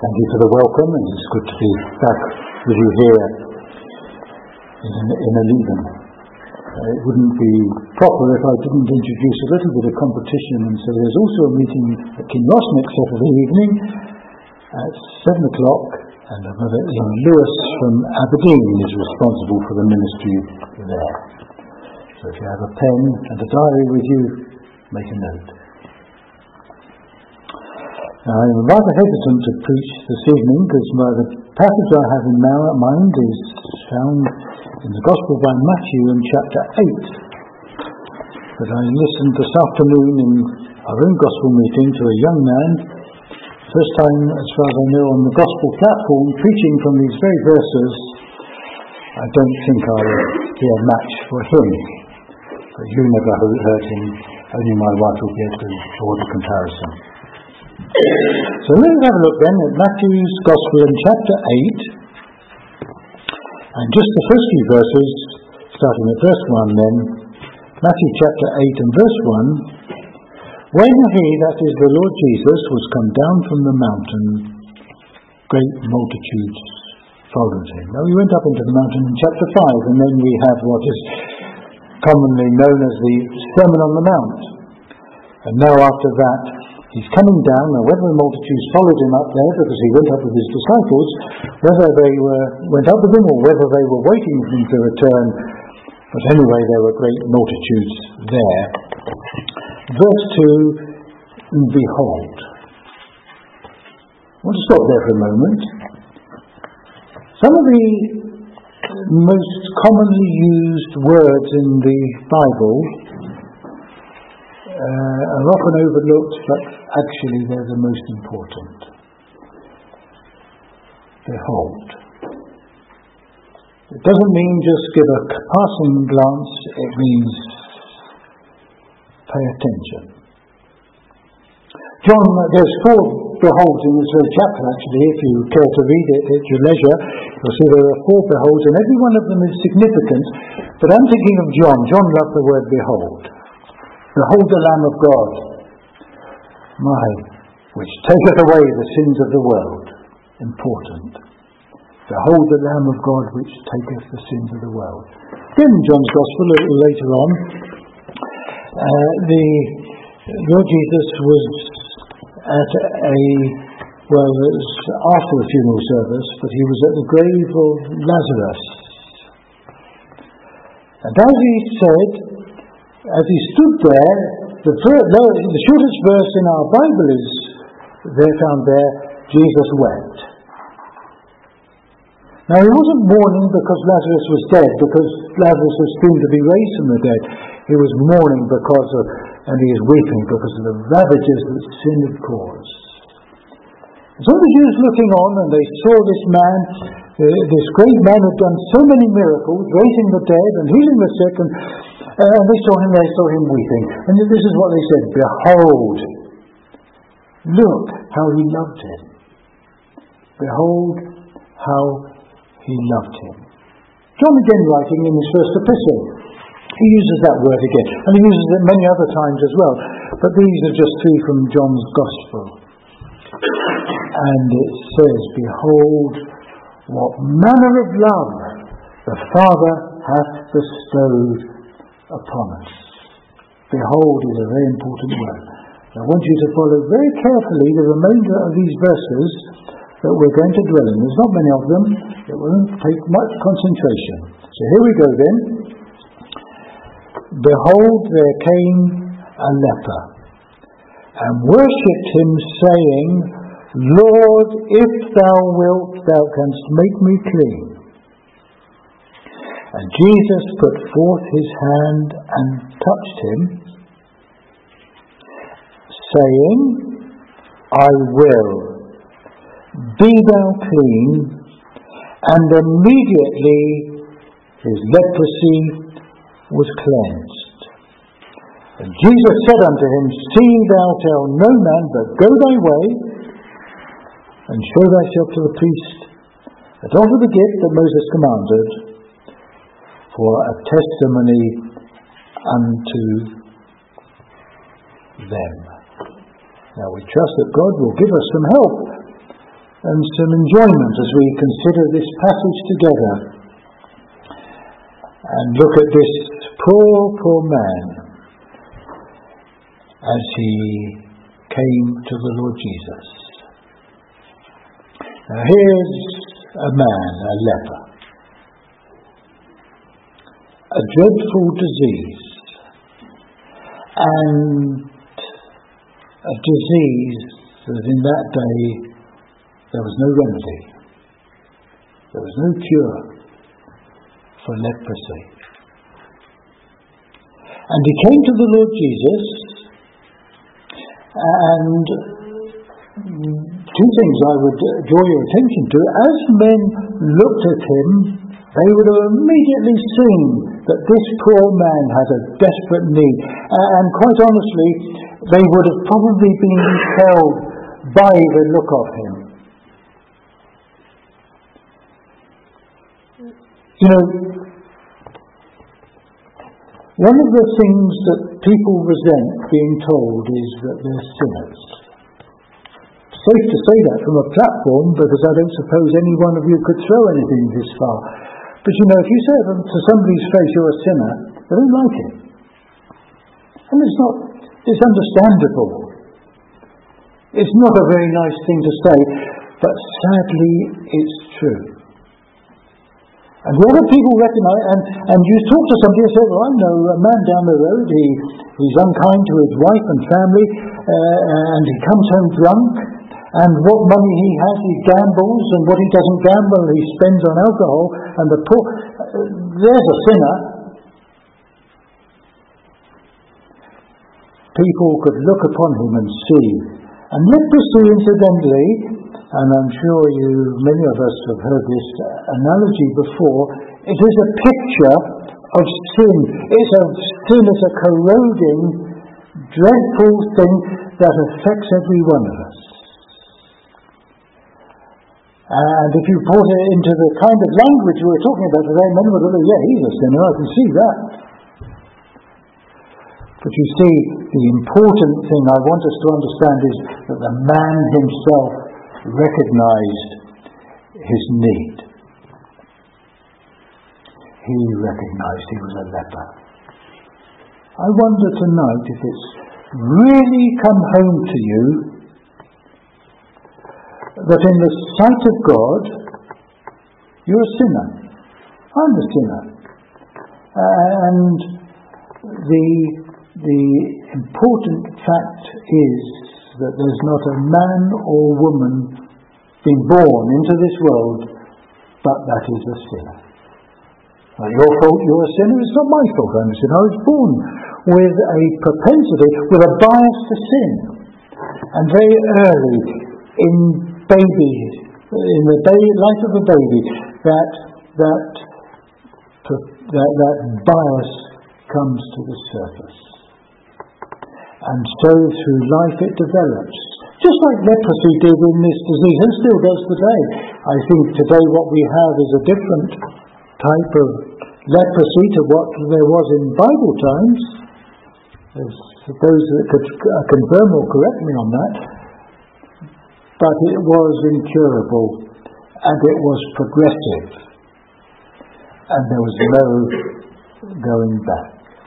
Thank you for the welcome, and it's good to be back with you here in Leven. It wouldn't be proper if I didn't introduce a little bit of competition, and so there's also a meeting at Kinross next Saturday evening at 7 o'clock, and our brother Ian Lewis from Aberdeen is responsible for the ministry there. So if you have a pen and a diary with you, make a note. Now, I'm rather hesitant to preach this evening because the passage I have in mind is found in the Gospel by Matthew in chapter 8. But I listened this afternoon in our own Gospel meeting to a young man, first time as far as I know on the Gospel platform, preaching from these very verses. I don't think I will be a match for him. But you never heard him, only my wife will be able to draw the comparison. So let's have a look then at Matthew's Gospel in chapter 8, and just the first few verses, starting at verse 1 then. Matthew chapter 8 and verse 1. When he, that is the Lord Jesus, was come down from the mountain, great multitudes followed him. Now he went up into the mountain in chapter 5, and then we have what is commonly known as the Sermon on the Mount. And now after that, he's coming down. Now whether the multitudes followed him up there because he went up with his disciples, whether they went up with him or whether they were waiting for him to return, but anyway there were great multitudes there. Verse 2, behold. I want to stop there for a moment. Some of the most commonly used words in the Bible are often overlooked, but actually they're the most important. Behold. It doesn't mean just give a passing glance, it means pay attention. John, there's 4 beholds in this very chapter actually. If you care to read it at your leisure, you'll see there are 4 beholds, and every one of them is significant. But I'm thinking of John. John loved the word behold. Behold the Lamb of God, which taketh away the sins of the world. Important. Behold the Lamb of God, which taketh the sins of the world. Then in John's Gospel, a little later on, the Lord Jesus was at it was after the funeral service, but he was at the grave of Lazarus. And as he said, as he stood there, the shortest verse in our Bible is found there, Jesus wept. Now he wasn't mourning because Lazarus was dead, because Lazarus was soon to be raised from the dead. He was mourning and he is weeping because of the ravages that sin had caused. So the Jews looking on, and they saw this man, this great man who had done so many miracles, raising the dead and healing the sick, and they saw him weeping. And this is what they said, behold, look how he loved him. Behold how he loved him. John again writing in his first epistle, he uses that word again, and he uses it many other times as well, but these are just 3 from John's Gospel. And it says, behold, what manner of love the Father hath bestowed upon us. Behold is a very important word. I want you to follow very carefully the remainder of these verses that we're going to dwell in. There's not many of them. It won't take much concentration. So here we go then. Behold, there came a leper, and worshipped him, saying, Lord, if thou wilt, thou canst make me clean. And Jesus put forth his hand and touched him, saying, I will, be thou clean. And immediately his leprosy was cleansed. And Jesus said unto him, See thou tell no man, but go thy way, and show thyself to the priest, and offer the gift that Moses commanded, for a testimony unto them. Now we trust that God will give us some help and some enjoyment as we consider this passage together and look at this poor man as he came to the Lord Jesus. Now here's a man, a leper, a dreadful disease, and a disease that in that day there was no remedy, there was no cure for leprosy. And he came to the Lord Jesus, and two things I would draw your attention to. As men looked at him, they would have immediately seen that this poor man had a desperate need, and quite honestly, they would have probably been repelled by the look of him. You know, one of the things that people resent being told is that they're sinners. Safe to say that from a platform, because I don't suppose any one of you could throw anything this far. But you know, if you say to somebody's face you're a sinner, they don't like it. And it's understandable. It's not a very nice thing to say, but sadly it's true. And whether people recognise, and you talk to somebody and say, well, I know a man down the road, he's unkind to his wife and family, and he comes home drunk, and what money he has, he gambles, and what he doesn't gamble, he spends on alcohol, and the poor, there's a sinner. People could look upon him and see. And leprosy, incidentally, and I'm sure many of us have heard this analogy before, it is a picture of sin. It's a sin as a corroding, dreadful thing that affects every one of us. And if you brought it into the kind of language we were talking about today, many would say, yeah, he's a sinner, I can see that. But you see, the important thing I want us to understand is that the man himself recognized his need. He recognized he was a leper. I wonder tonight if it's really come home to you that in the sight of God, you're a sinner. I'm a sinner. And the important fact is that there's not a man or woman being born into this world, but that is a sinner. Now, your fault you're a sinner, it's not my fault I'm a sinner. I was born with a propensity, with a bias to sin. And very early in the life of a baby, that bias comes to the surface. And so through life it develops. Just like leprosy did in this disease, and still does today. I think today what we have is a different type of leprosy to what there was in Bible times. There's those that could confirm or correct me on that. But it was incurable, and it was progressive. And there was no going back.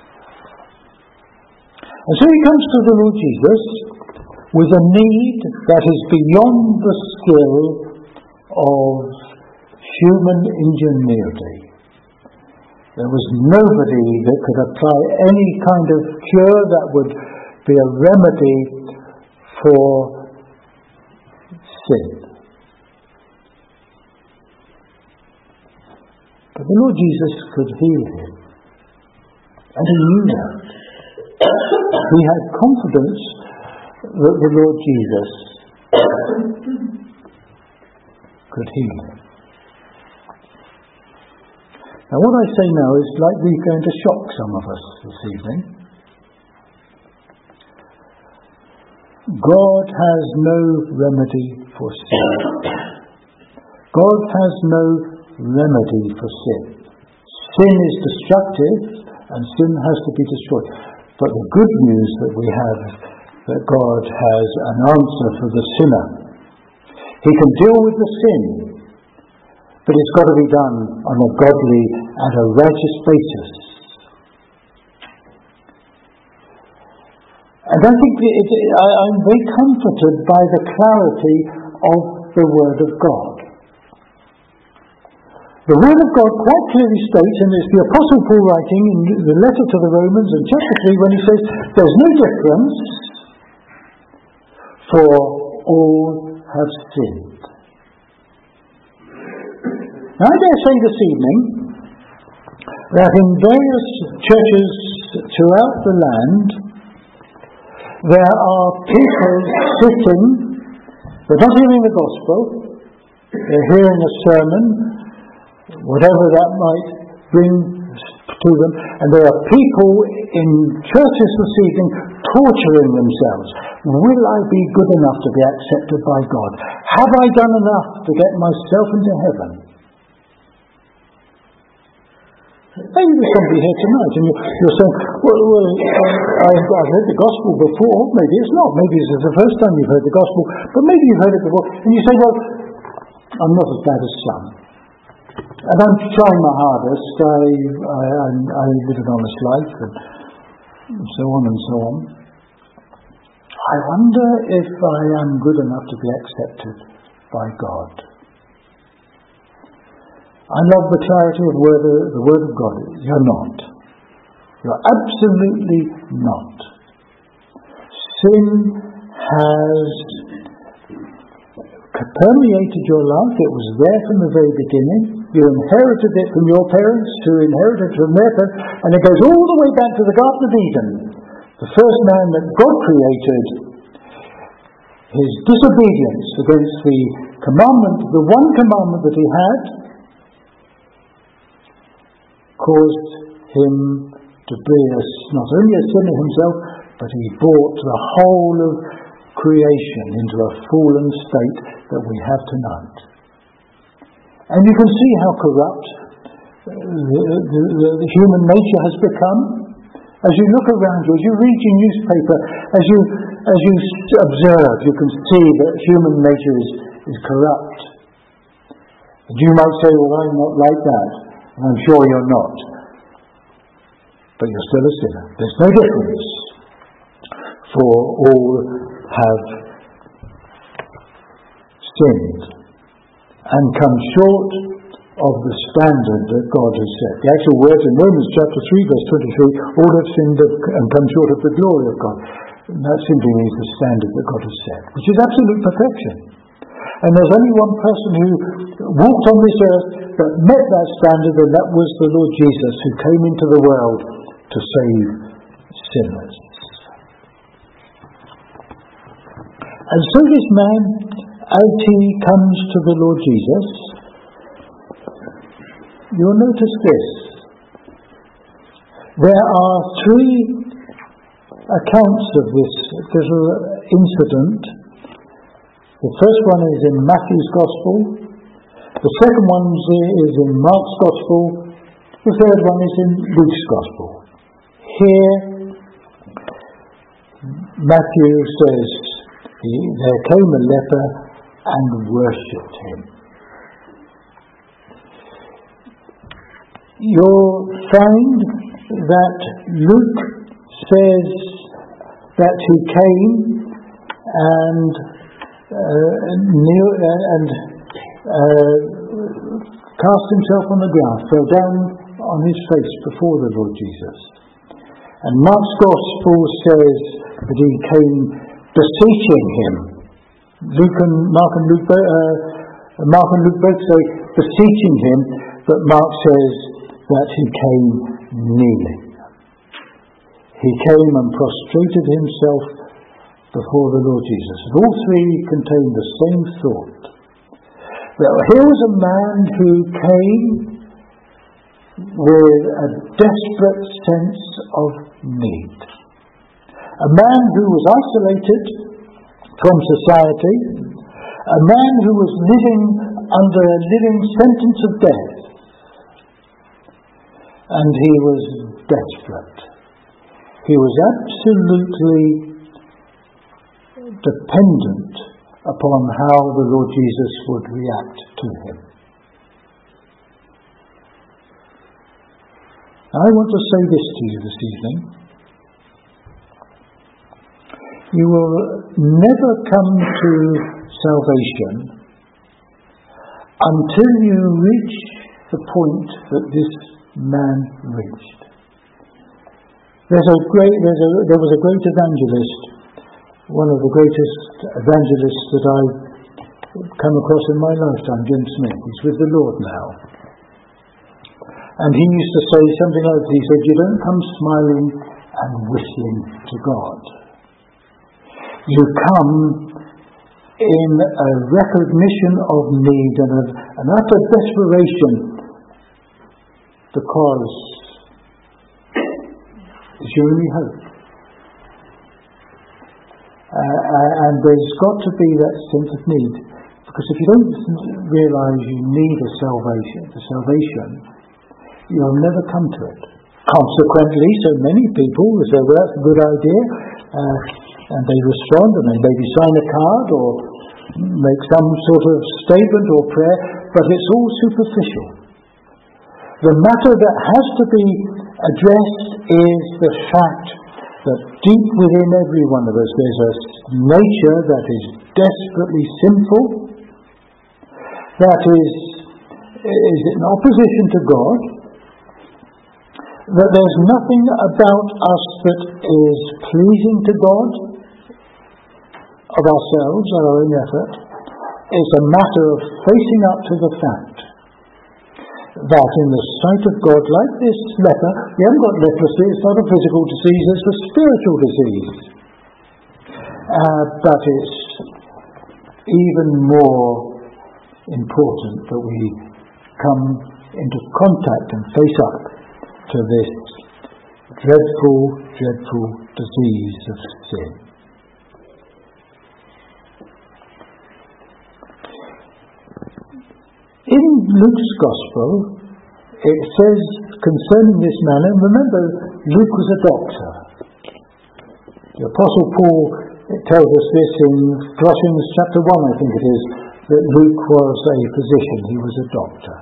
And so he comes to the Lord Jesus with a need that is beyond the skill of human ingenuity. There was nobody that could apply any kind of cure that would be a remedy for sin. But the Lord Jesus could heal him. And he knew that. He had confidence that the Lord Jesus could heal him. Now what I say now is likely going to shock some of us this evening. God has no remedy for sin. God has no remedy for sin. Sin is destructive and sin has to be destroyed. But the good news that we have that God has an answer for the sinner. He can deal with the sin, but it's got to be done on a godly and a righteous basis. And I think I'm very comforted by the clarity of the Word of God. The Word of God quite clearly states, and it's the Apostle Paul writing in the letter to the Romans in chapter 3 when he says, there's no difference, for all have sinned. Now I dare say this evening that in various churches throughout the land there are people sitting, they're not hearing the gospel, they're hearing a sermon, whatever that might bring to them, and there are people in churches this evening torturing themselves. Will I be good enough to be accepted by God? Have I done enough to get myself into heaven? Maybe there's somebody here tonight and you're saying, I've heard the gospel before. Maybe it's not. Maybe this is the first time you've heard the gospel, but maybe you've heard it before. And you say, well, I'm not as bad as some. And I'm trying my hardest. I live an honest life and so on and so on. I wonder if I am good enough to be accepted by God. I love the clarity of the Word of God. You're not. You're absolutely not. Sin has permeated your life. It was there from the very beginning. You inherited it from your parents, who inherited it from their parents, and it goes all the way back to the Garden of Eden. The first man that God created, his disobedience against the commandment, the one commandment that he had, caused him to be not only a sinner himself, but he brought the whole of creation into a fallen state that we have tonight. And you can see how corrupt the human nature has become. As you look around you, as you read your newspaper, as you observe, you can see that human nature is corrupt. And you might say, well, I'm not like that. And I'm sure you're not. But you're still a sinner. There's no difference. For all have sinned and come short of the standard that God has set. The actual words in Romans chapter 3 verse 23, all have sinned and come short of the glory of God. And that simply means the standard that God has set, which is absolute perfection. And there's only one person who walked on this earth that met that standard, and that was the Lord Jesus, who came into the world to save sinners. And so this man, as he comes to the Lord Jesus, you'll notice this. There are three accounts of this little incident. The first one is in Matthew's Gospel. The second one is in Mark's Gospel. The third one is in Luke's Gospel. Here, Matthew says, there came a leper and worshipped him. You'll find that Luke says that he came and cast himself on the ground, fell down on his face before the Lord Jesus. And Mark's Gospel says that he came beseeching him. Mark and Luke both say beseeching him, but Mark says that he came kneeling. He came and prostrated himself before the Lord Jesus. And all three contain the same thought. That here was a man who came with a desperate sense of need. A man who was isolated from society. A man who was living under a living sentence of death. And he was desperate. He was absolutely dependent upon how the Lord Jesus would react to him. I want to say this to you this evening. You will never come to salvation until you reach the point that this man reached. There was a great evangelist, one of the greatest evangelists that I've come across in my lifetime, Jim Smith. He's with the Lord now. And he used to say something like this. He said, you don't come smiling and whistling to God. You come in a recognition of need and an utter desperation, because it's your only hope. And there's got to be that sense of need, because if you don't realise you need a salvation, you'll never come to it. Consequently, so many people will say, well, that's a good idea, and they respond, and they maybe sign a card or make some sort of statement or prayer, but it's all superficial. The matter that has to be addressed is the fact that deep within every one of us there's a nature that is desperately sinful, that is in opposition to God, that there's nothing about us that is pleasing to God of ourselves or our own effort. It's a matter of facing up to the fact that in the sight of God, like this leper, you haven't got leprosy, it's not a physical disease, it's a spiritual disease. But it's even more important that we come into contact and face up to this dreadful, dreadful disease of sin. In Luke's Gospel, it says concerning this man, and remember, Luke was a doctor. The Apostle Paul tells us this in Colossians chapter 1, I think it is, that Luke was a physician, he was a doctor.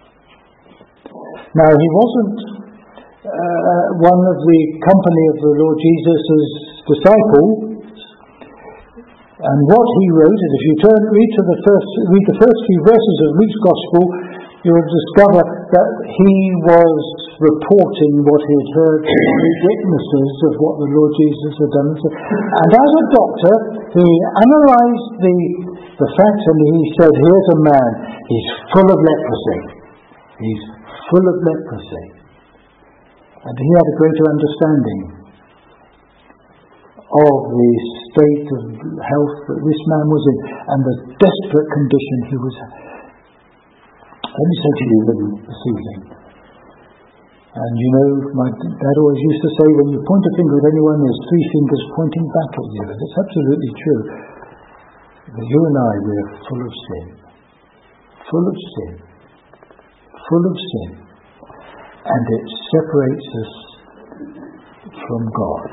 Now, he wasn't one of the company of the Lord Jesus' disciples, and what he wrote, and if you read the first few verses of Luke's Gospel, you will discover that he was reporting what he had heard from the witnesses of what the Lord Jesus had done. And as a doctor, he analysed the facts, and he said, here's a man, he's full of leprosy. He's full of leprosy. And he had a greater understanding of the state of health that this man was in and the desperate condition he was in. Let me say to you this evening, and you know, my dad always used to say, when you point a finger at anyone, there's three fingers pointing back at you. And it's absolutely true. That you and I, we're full of sin. Full of sin. Full of sin. And it separates us from God.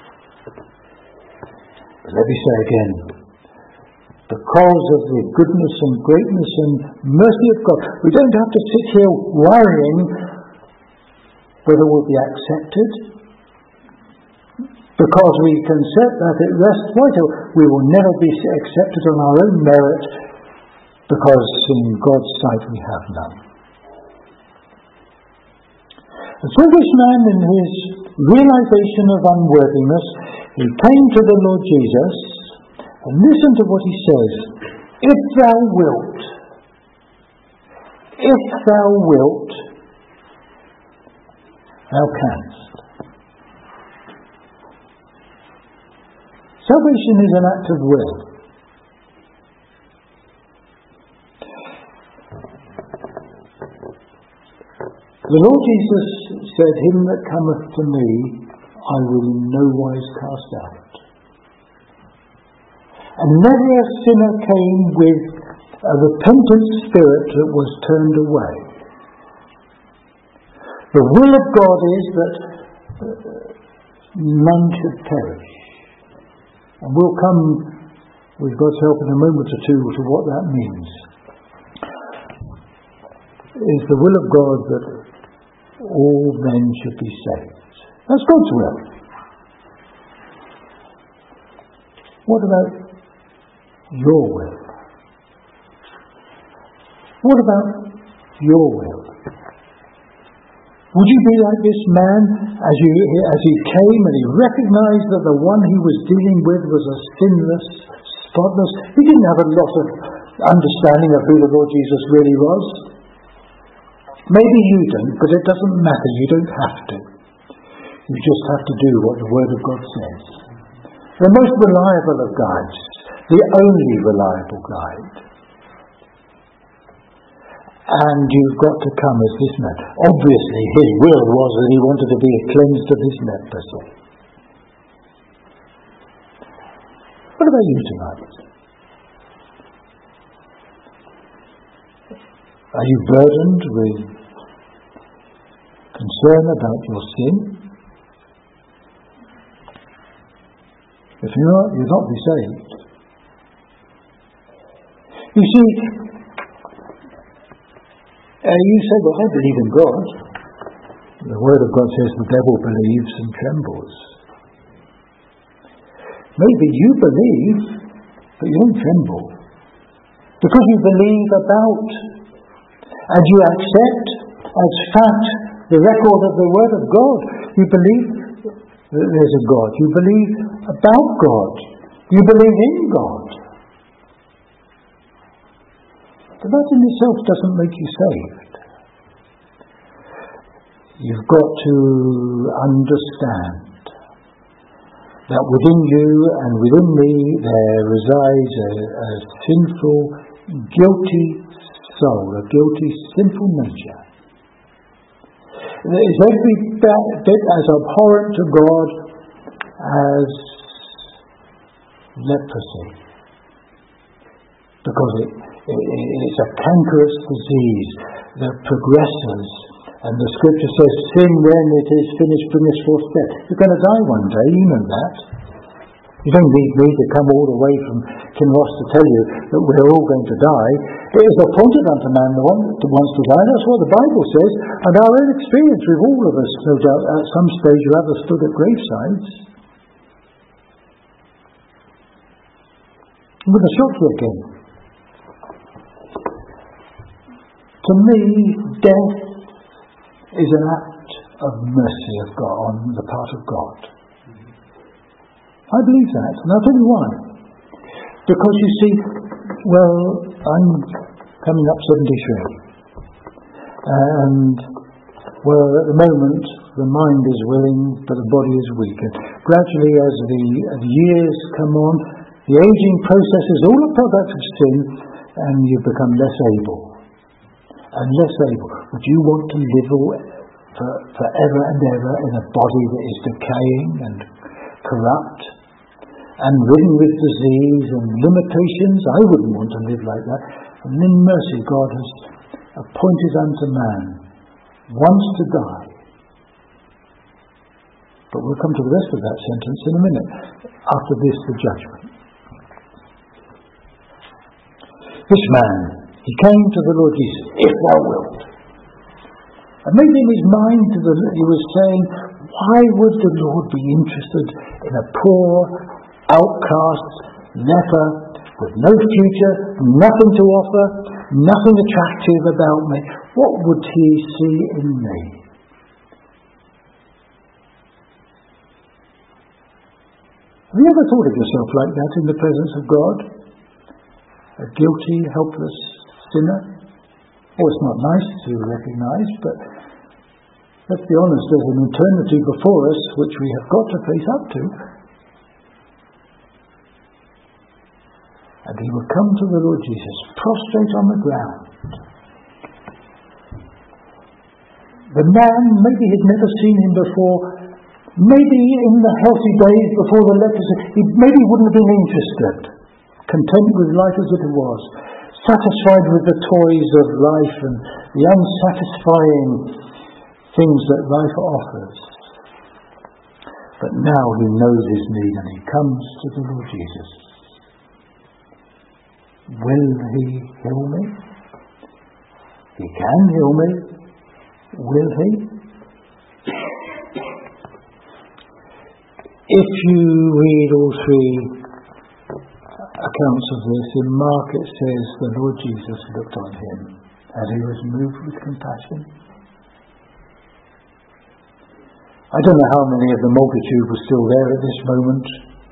Let me say again, because of the goodness and greatness and mercy of God, we don't have to sit here worrying whether we'll be accepted, because we can set that at rest. We will never be accepted on our own merit, because in God's sight we have none. And so this man, in his realization of unworthiness, he came to the Lord Jesus, and listen to what he says. If thou wilt, thou canst. Salvation is an act of will. The Lord Jesus said, him that cometh to me, I will in no wise cast out. And never a sinner came with a repentant spirit that was turned away. The will of God is that none should perish. And we'll come with God's help in a moment or two to what that means. Is the will of God that all men should be saved. That's God's will. What about your will? What about your will? Would you be like this man as he came and he recognized that the one he was dealing with was a sinless, spotless? He didn't have a lot of understanding of who the Lord Jesus really was. Maybe you don't, but it doesn't matter. You don't have to. You just have to do what the Word of God says. The most reliable of guides, the only reliable guide. And you've got to come as this man. Obviously, his will was that he wanted to be cleansed of his leprosy. What about you tonight? Are you burdened with concern about your sin? If you're not, you'll not be saved. You see, you say, well, I believe in God. The Word of God says the devil believes and trembles. Maybe you believe, but you don't tremble. Because you believe about and you accept as fact the record of the Word of God. You believe that there's a God. You believe about God. You believe in God. But that in itself doesn't make you saved. You've got to understand that within you and within me there resides a sinful, guilty soul, a guilty, sinful nature. It is every bit as abhorrent to God as leprosy, because it's a cankerous disease that progresses, and the Scripture says, "Sin, when it is finished, bringeth forth death." You're going to die one day, you know that. You don't need me to come all the way from Kinross to tell you that we're all going to die. It is appointed unto man the one that wants to die. That's what the Bible says. And our own experience with all of us, no doubt, at some stage or other stood at gravesides. I'm going to shock you again. To me, death is an act of mercy of God on the part of God. I believe that, and I'll tell you why. Because you see, well, I'm coming up 73, and well, at the moment the mind is willing, but the body is weak. And gradually, as the years come on, the aging process is all a product of sin, and you become less able and less able. Would you want to live forever and ever in a body that is decaying and corrupt and ridden with disease and limitations? I wouldn't want to live like that. And in mercy, God has appointed unto man once to die. But we'll come to the rest of that sentence in a minute. After this, the judgment. This man, he came to the Lord Jesus, "If thou wilt." And maybe in his mind he was saying, why would the Lord be interested in a poor, outcast, leper, with no future, nothing to offer, nothing attractive about me? What would he see in me? Have you ever thought of yourself like that in the presence of God? A guilty, helpless sinner? Oh, it's not nice to recognise, but let's be honest, there's an eternity before us which we have got to face up to. And he would come to the Lord Jesus, prostrate on the ground. The man, maybe he'd never seen him before, maybe in the healthy days before the leprosy, he maybe wouldn't have been interested, content with life as it was, satisfied with the toys of life and the unsatisfying things that life offers. But now he knows his need and he comes to the Lord Jesus. will he heal me? He can heal me. Will he? If you read all three accounts of this, in Mark it says the Lord Jesus looked on him and he was moved with compassion. I don't know how many of the multitude were still there at this moment,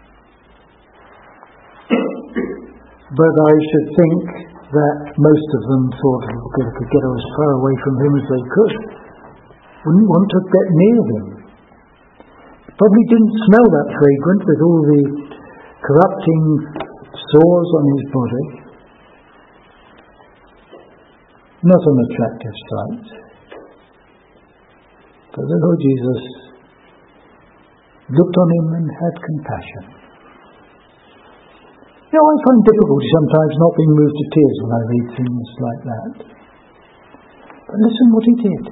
but I should think that most of them thought they could get as far away from him as they could. Wouldn't want to get near him. Probably didn't smell that fragrant with all the corrupting sores on his body. Not an attractive sight. But the Lord Jesus looked on him and had compassion. You know, I find difficulty sometimes not being moved to tears when I read things like that. But listen what he did.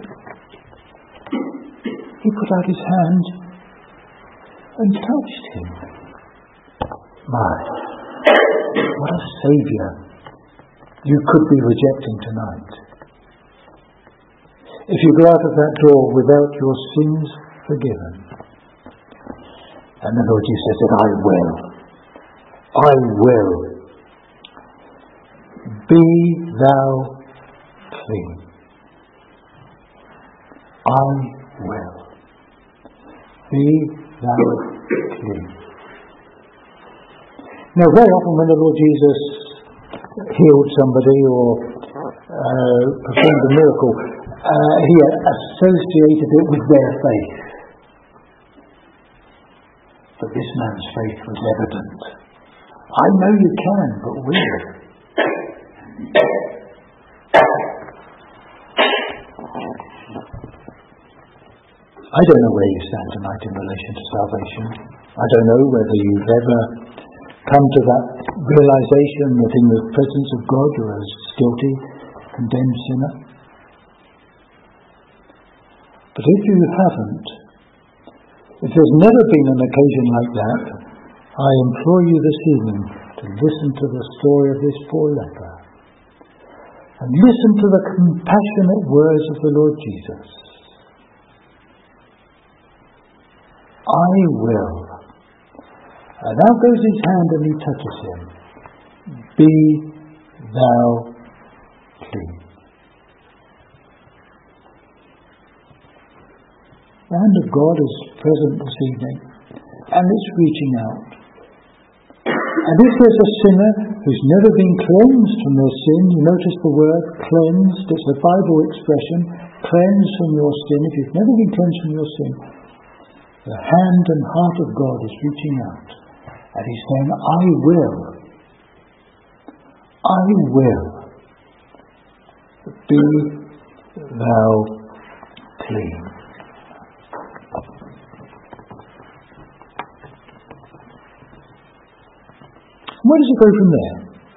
He put out his hand and touched him. My, what a Saviour you could be rejecting tonight. If you go out of that door without your sins forgiven. And the Lord Jesus said, I will. Be thou clean. I will. Be thou clean. Now, very often when the Lord Jesus healed somebody or performed a miracle, he associated it with their faith. But this man's faith was evident. I know you can, but will. I don't know where you stand tonight in relation to salvation. I don't know whether you've ever come to that realization that in the presence of God you're a guilty, condemned sinner. But if you haven't, if there's never been an occasion like that, I implore you this evening to listen to the story of this poor leper and listen to the compassionate words of the Lord Jesus. I will. And out goes his hand and he touches him. Be thou clean. The hand of God is present this evening and it's reaching out. And if there's a sinner who's never been cleansed from their sin, you notice the word cleansed, it's a Bible expression, cleansed from your sin. If you've never been cleansed from your sin, the hand and heart of God is reaching out. And he's saying, I will. Be thou clean. Where does it go from there?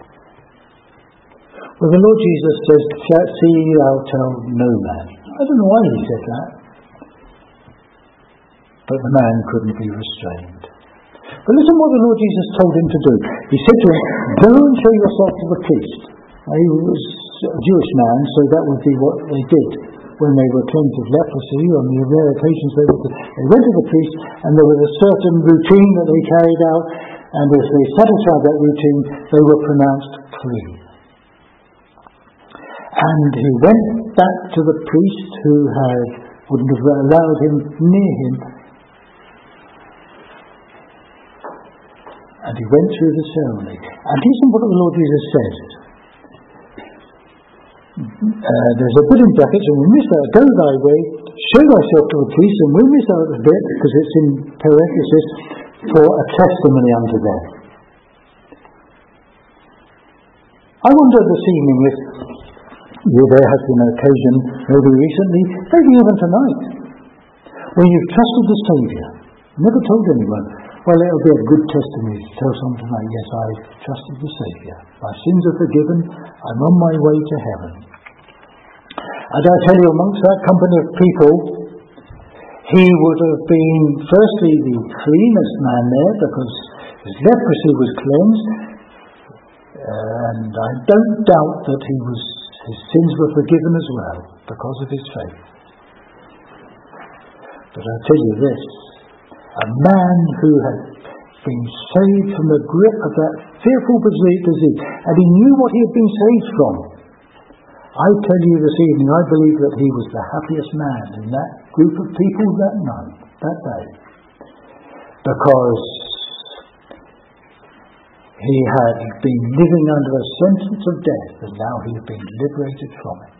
Well, the Lord Jesus says, see thou tell no man. I don't know why he said that. But the man couldn't be restrained. But listen what the Lord Jesus told him to do. He said to him, go and show yourself to the priest. Now, he was a Jewish man, so that would be what they did when they were cleansed of leprosy. On the rare occasions they went to the priest, and there was a certain routine that they carried out, and as they satisfied that routine, they were pronounced clean. And he went back to the priest who wouldn't have allowed him near him. And he went through the ceremony. And listen what the Lord Jesus said. There's a bit in brackets, and we miss out. Go thy way, show thyself to the priest, and we miss out a bit because it's in parenthesis, for a testimony unto them. I wonder this evening if there has been an occasion, maybe recently, maybe even tonight, when you've trusted the Saviour, never told anyone. Well, it'll be a good testimony to tell someone tonight, yes, I've trusted the Saviour. My sins are forgiven. I'm on my way to heaven. And I tell you, amongst that company of people, he would have been, firstly, the cleanest man there, because his leprosy was cleansed. And I don't doubt that his sins were forgiven as well because of his faith. But I tell you this, a man who had been saved from the grip of that fearful disease, and he knew what he had been saved from. I tell you this evening, I believe that he was the happiest man in that group of people that night, that day. Because he had been living under a sentence of death, and now he had been liberated from it.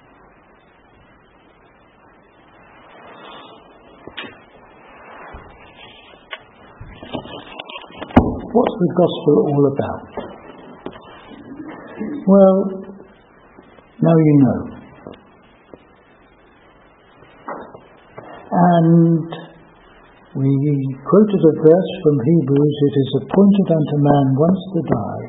What's the gospel all about? Well, now you know. And we quoted a verse from Hebrews, "It is appointed unto man once to die.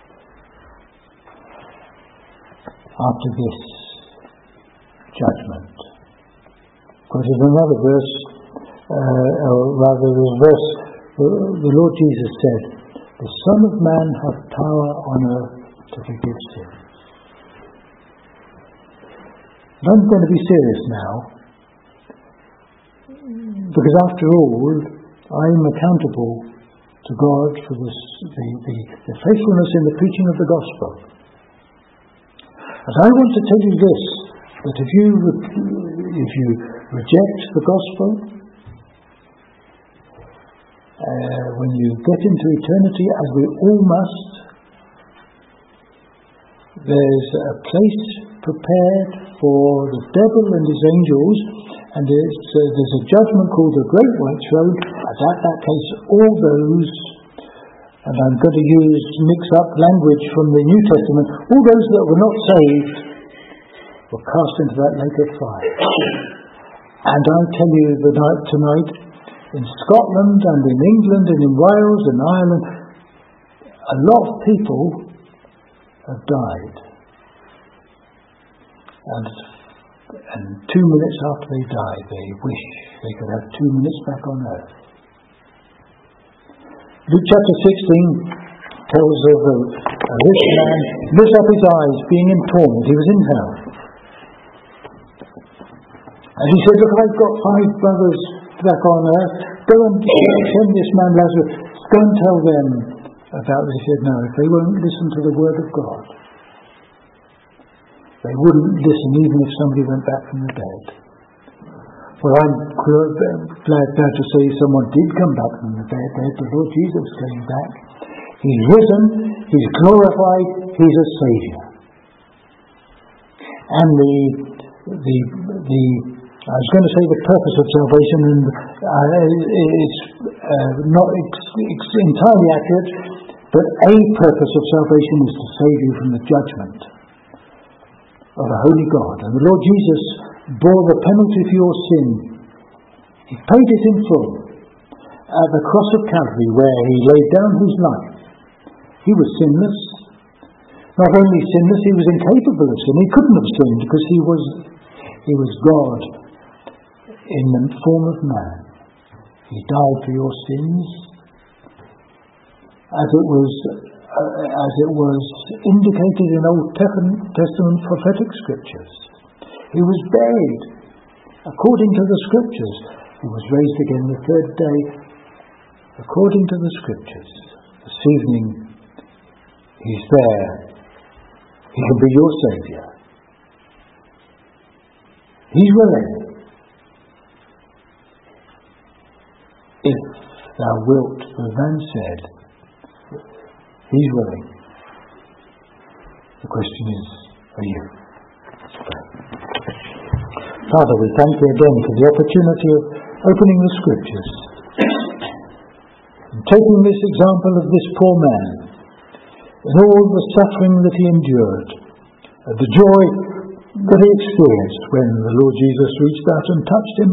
After this, judgment." Quoted another verse, or rather the verse, the Lord Jesus said, "The Son of Man hath power on earth to forgive sins." And I'm going to be serious now, because after all, I'm accountable to God for the faithfulness in the preaching of the gospel. And I want to tell you this, that if you reject the gospel, when you get into eternity, as we all must, there's a place prepared for the devil and his angels, and there's a judgment called the Great White Throne, and at that case all those, and I'm going to mix up language from the New Testament, all those that were not saved were cast into that lake of fire. And I tell you tonight, in Scotland and in England and in Wales and Ireland, a lot of people have died. And 2 minutes after they die, they wish they could have 2 minutes back on earth. Luke chapter 16 tells of a rich man lifts up his eyes, being in torment. He was in hell. And he said, "Look, I've got 5 brothers back on earth. Go and send this man Lazarus. Go and tell them about this." He said, "No, if they won't listen to the word of God, they wouldn't listen even if somebody went back from the dead." Well, I'm glad to say someone did come back from the dead. The Lord Jesus came back. He's risen. He's glorified. He's a Saviour. And I was going to say the purpose of salvation, and it's not entirely accurate, but a purpose of salvation is to save you from the judgment of a holy God. And the Lord Jesus bore the penalty for your sin. He paid it in full at the cross of Calvary, where he laid down his life. He was sinless. Not only sinless, he was incapable of sin. He couldn't have sinned because he was God in the form of man. He died for your sins, as it was indicated in Old Testament prophetic scriptures. He was buried according to the scriptures. He was raised again the third day according to the scriptures. This evening, he's there. He can be your Saviour. He's willing. If thou wilt, the man said, he's willing. The question is, are you? Father, we thank you again for the opportunity of opening the scriptures and taking this example of this poor man and all the suffering that he endured and the joy that he experienced when the Lord Jesus reached out and touched him,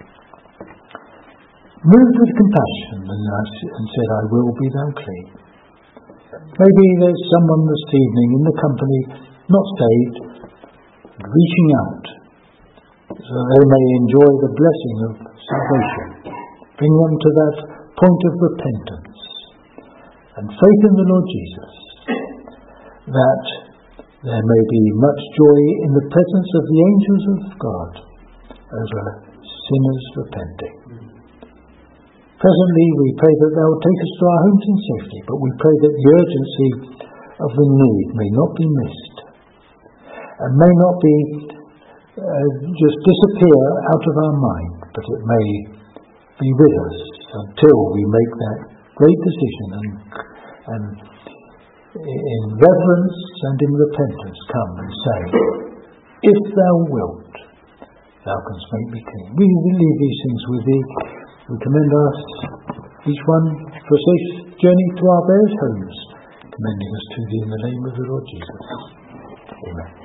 moved with compassion and said, "I will be thou clean." Maybe there's someone this evening in the company not saved, reaching out so they may enjoy the blessing of salvation. Bring them to that point of repentance and faith in the Lord Jesus. that there may be much joy in the presence of the angels of God over sinners repenting. Presently we pray that thou would take us to our homes in safety, but we pray that the urgency of the need may not be missed and may not be just disappear out of our mind, but it may be with us until we make that great decision and in reverence and in repentance come and say, if thou wilt, thou canst make me clean. We leave these things with thee. We commend us, each one, for a safe journey to our various homes, commending us to thee in the name of the Lord Jesus. Amen.